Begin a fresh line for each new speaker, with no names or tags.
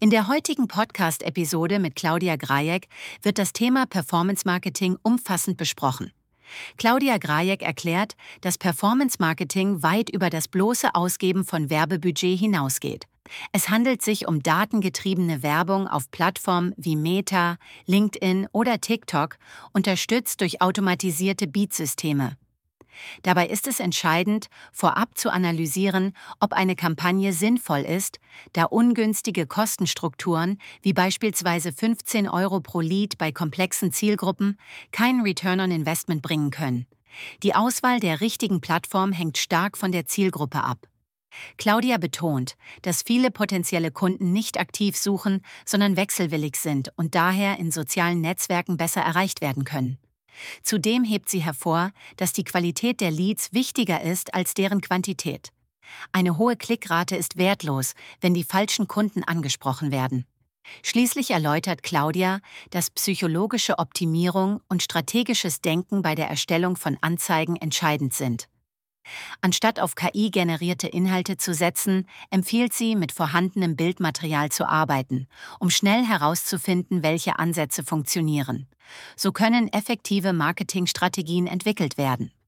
In der heutigen Podcast-Episode mit Claudia Grajek wird das Thema Performance Marketing umfassend besprochen. Claudia Grajek erklärt, dass Performance Marketing weit über das bloße Ausgeben von Werbebudget hinausgeht. Es handelt sich um datengetriebene Werbung auf Plattformen wie Meta, LinkedIn oder TikTok, unterstützt durch automatisierte Beat-Systeme. Dabei ist es entscheidend, vorab zu analysieren, ob eine Kampagne sinnvoll ist, da ungünstige Kostenstrukturen, wie beispielsweise 15 € pro Lead bei komplexen Zielgruppen, keinen Return on Investment bringen können. Die Auswahl der richtigen Plattform hängt stark von der Zielgruppe ab. Claudia betont, dass viele potenzielle Kunden nicht aktiv suchen, sondern wechselwillig sind und daher in sozialen Netzwerken besser erreicht werden können. Zudem hebt sie hervor, dass die Qualität der Leads wichtiger ist als deren Quantität. Eine hohe Klickrate ist wertlos, wenn die falschen Kunden angesprochen werden. Schließlich erläutert Claudia, dass psychologische Optimierung und strategisches Denken bei der Erstellung von Anzeigen entscheidend sind. Anstatt auf KI-generierte Inhalte zu setzen, empfiehlt sie, mit vorhandenem Bildmaterial zu arbeiten, um schnell herauszufinden, welche Ansätze funktionieren. So können effektive Marketingstrategien entwickelt werden.